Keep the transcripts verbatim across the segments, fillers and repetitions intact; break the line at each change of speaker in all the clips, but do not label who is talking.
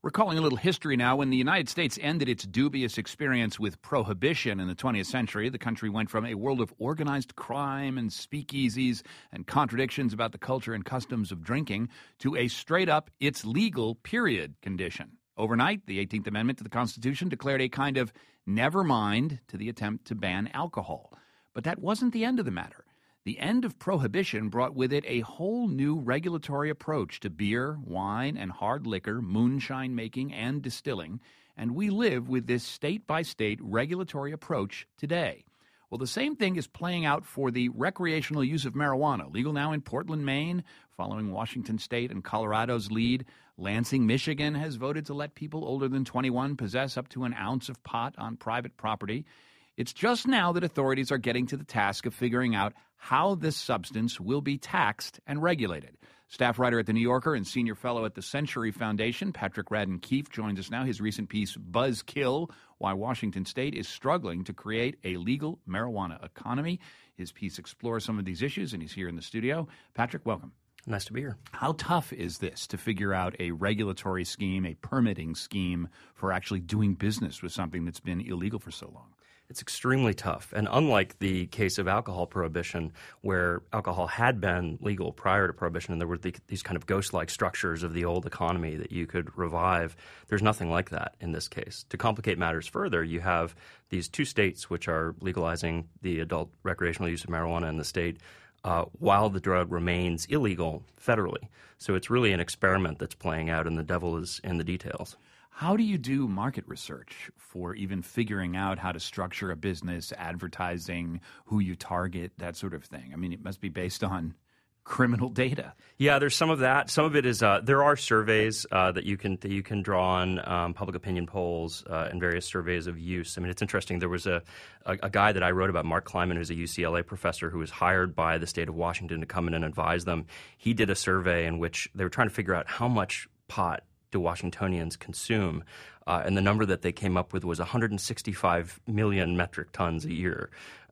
Recalling a little history now, when the United States ended its dubious experience with prohibition in the twentieth century, the country went from a world of organized crime and speakeasies and contradictions about the culture and customs of drinking to a straight-up, it's legal, period condition. Overnight, the eighteenth Amendment to the Constitution declared a kind of never mind to the attempt to ban alcohol. But that wasn't the end of the matter. The end of prohibition brought with it a whole new regulatory approach to beer, wine, and hard liquor, moonshine making, and distilling, and we live with this state-by-state regulatory approach today. Well, the same thing is playing out for the recreational use of marijuana, legal now in Portland, Maine, following Washington State and Colorado's lead. Lansing, Michigan has voted to let people older than twenty-one possess up to an ounce of pot on private property. It's just now that authorities are getting to the task of figuring out how this substance will be taxed and regulated. Staff writer at The New Yorker and senior fellow at the Century Foundation, Patrick Radden Keefe, joins us now. His recent piece, Buzzkill, Why Washington State is Struggling to Create a Legal Marijuana Economy. His piece explores some of these issues, and he's here in the studio. Patrick, welcome.
Nice to be here.
How tough is this to figure out a regulatory scheme, a permitting scheme for actually doing business with something that's been illegal for so long?
It's extremely tough. And unlike the case of alcohol prohibition, where alcohol had been legal prior to prohibition and there were the, these kind of ghost-like structures of the old economy that you could revive, there's nothing like that in this case. To complicate matters further, you have these two states which are legalizing the adult recreational use of marijuana in the state uh, while the drug remains illegal federally. So it's really an experiment that's playing out, and the devil is in the details.
How do you do market research for even figuring out how to structure a business, advertising, who you target, that sort of thing? I mean, it must be based on criminal data.
Yeah, there's some of that. Some of it is uh, there are surveys uh, that you can that you can draw on, um, public opinion polls uh, and various surveys of use. I mean, it's interesting. There was a, a, a guy that I wrote about, Mark Kleiman, who's a U C L A professor who was hired by the state of Washington to come in and advise them. He did a survey in which they were trying to figure out how much pot do Washingtonians consume, uh, and the number that they came up with was one hundred sixty-five million metric tons a year,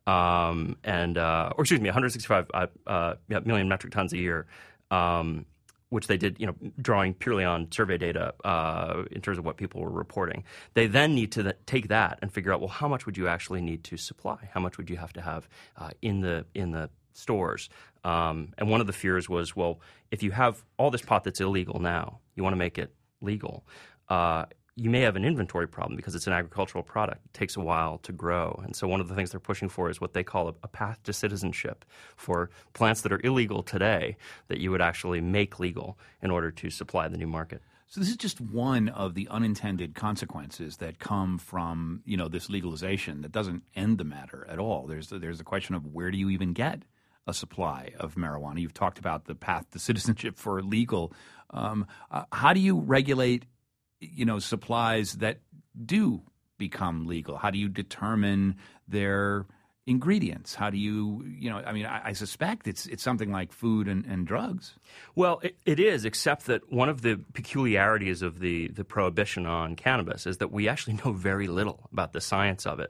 um, and uh, or excuse me, one hundred sixty-five uh, uh, yeah, million metric tons a year, um, which they did, you know, drawing purely on survey data uh, in terms of what people were reporting. They then need to th- take that and figure out, well, how much would you actually need to supply? How much would you have to have uh, in the in the stores? Um, and one of the fears was, well, if you have all this pot that's illegal now, you want to make it legal, uh, you may have an inventory problem because it's an agricultural product. It takes a while to grow. And so one of the things they're pushing for is what they call a, a path to citizenship for plants that are illegal today that you would actually make legal in order to supply the new market.
So this is just one of the unintended consequences that come from, you know, this legalization that doesn't end the matter at all. There's the, there's the question of where do you even get a supply of marijuana? You've talked about the path to citizenship for legal. Um, uh, how do you regulate, you know, supplies that do become legal? How do you determine their ingredients? How do you, you know, I mean, I, I suspect it's it's something like food and, and drugs.
Well, it, it is, except that one of the peculiarities of the, the prohibition on cannabis is that we actually know very little about the science of it.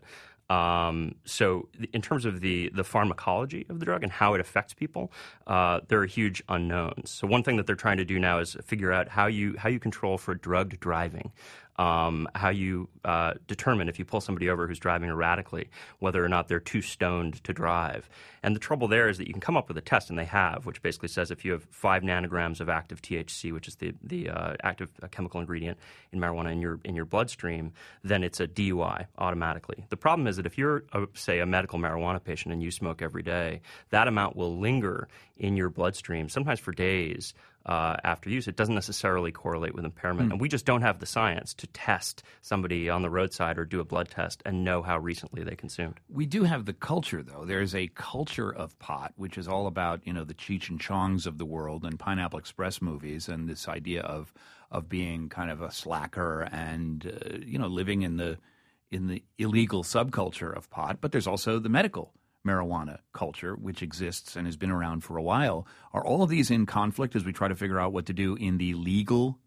Um, so in terms of the, the pharmacology of the drug and how it affects people, uh, there are huge unknowns. So one thing that they're trying to do now is figure out how you how you control for drugged driving. Um, how you uh, determine if you pull somebody over who's driving erratically, whether or not they're too stoned to drive. And the trouble there is that you can come up with a test, and they have, which basically says if you have five nanograms of active T H C, which is the the uh, active uh, chemical ingredient in marijuana in your in your bloodstream, then it's a D U I automatically. The problem is that if you're, a, say, a medical marijuana patient and you smoke every day, that amount will linger in your bloodstream, sometimes for days. Uh, after use, it doesn't necessarily correlate with impairment. Mm. And we just don't have the science to test somebody on the roadside or do a blood test and know how recently they consumed.
We do have the culture, though. There's a culture of pot, which is all about, you know, the Cheech and Chongs of the world and Pineapple Express movies and this idea of of being kind of a slacker and, uh, you know, living in the in the illegal subculture of pot. But there's also the medical marijuana culture, which exists and has been around for a while. Are all of these in conflict as we try to figure out what to do in the legal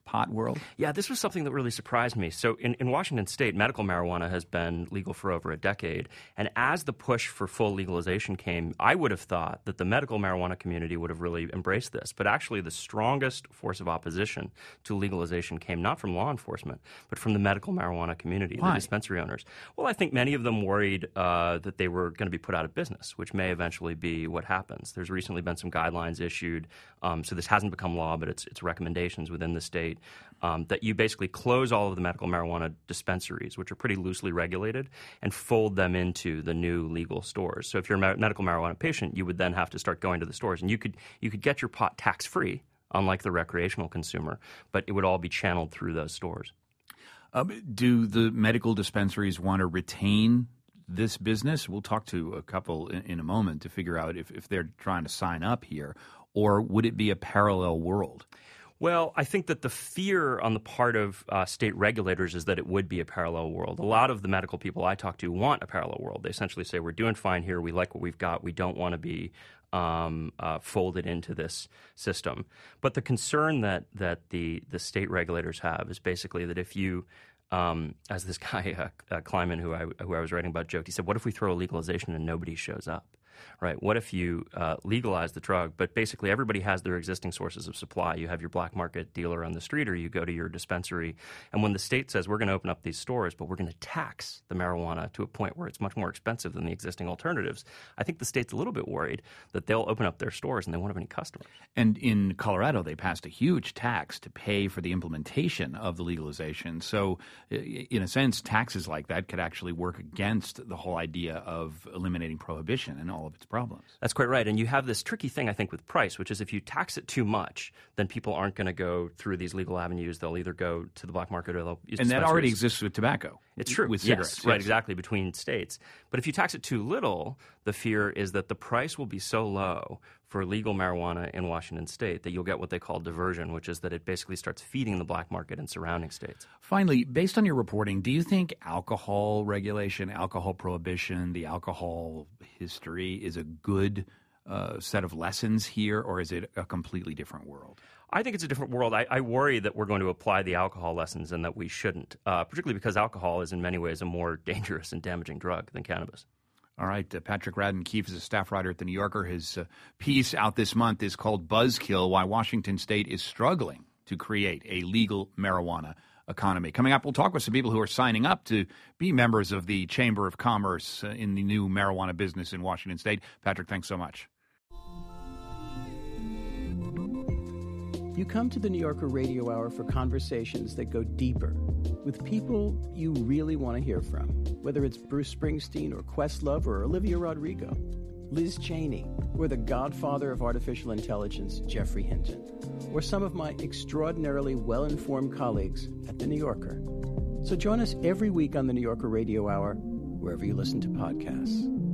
pot world?
Yeah, this was something that really surprised me. So in, in Washington State, medical marijuana has been legal for over a decade. And as the push for full legalization came, I would have thought that the medical marijuana community would have really embraced this. But actually, the strongest force of opposition to legalization came not from law enforcement, but from the medical marijuana community,
Why?
the dispensary owners. Well, I think many of them worried uh, that they were going to be put out of business, which may eventually be what happens. There's recently been some guidelines issued, um, so this hasn't become law, but it's, it's recommendations within the state, um, that you basically close all of the medical marijuana dispensaries, which are pretty loosely regulated, and fold them into the new legal stores. So if you're a medical marijuana patient, you would then have to start going to the stores, and you could you could get your pot tax-free, unlike the recreational consumer, but it would all be channeled through those stores.
Um, do the medical dispensaries want to retain this business? We'll talk to a couple in, in a moment to figure out if, if they're trying to sign up here, or would it be a parallel world?
Well, I think that the fear on the part of uh, state regulators is that it would be a parallel world. A lot of the medical people I talk to want a parallel world. They essentially say, we're doing fine here. We like what we've got. We don't want to be um, uh, folded into this system. But the concern that, that the, the state regulators have is basically that if you Um, as this guy, uh, uh, Kleiman, who I, who I was writing about, joked, he said, what if we throw a legalization and nobody shows up? Right? What if you uh, legalize the drug, but basically everybody has their existing sources of supply? You have your black market dealer on the street, or you go to your dispensary. And when the state says, we're going to open up these stores, but we're going to tax the marijuana to a point where it's much more expensive than the existing alternatives, I think the state's a little bit worried that they'll open up their stores and they won't have any customers.
And in Colorado, they passed a huge tax to pay for the implementation of the legalization. So in a sense, taxes like that could actually work against the whole idea of eliminating prohibition and all of its problems.
That's quite right. And you have this tricky thing, I think, with price, which is if you tax it too much, then people aren't going to go through these legal avenues. They'll either go to the black market or they'll use
And that
dispensaries.
already exists with tobacco.
It's true.
With
Yes,
cigarettes.
right,
yes.
exactly, between states. But if you tax it too little, the fear is that the price will be so low for legal marijuana in Washington state that you'll get what they call diversion, which is that it basically starts feeding the black market in surrounding states.
Finally, based on your reporting, do you think alcohol regulation, alcohol prohibition, the alcohol history is a good uh, set of lessons here, or is it a completely different world?
I think it's a different world. I, I worry that we're going to apply the alcohol lessons and that we shouldn't, uh, particularly because alcohol is in many ways a more dangerous and damaging drug than cannabis.
All right. Uh, Patrick Radden Keefe is a staff writer at The New Yorker. His uh, piece out this month is called Buzzkill, Why Washington State is Struggling to Create a Legal Marijuana Economy. Coming up, we'll talk with some people who are signing up to be members of the Chamber of Commerce uh, in the new marijuana business in Washington State. Patrick, thanks so much.
You come to the New Yorker Radio Hour for conversations that go deeper with people you really want to hear from, whether it's Bruce Springsteen or Questlove or Olivia Rodrigo, Liz Cheney, or the godfather of artificial intelligence, Jeffrey Hinton, or some of my extraordinarily well-informed colleagues at The New Yorker. So join us every week on the New Yorker Radio Hour, wherever you listen to podcasts.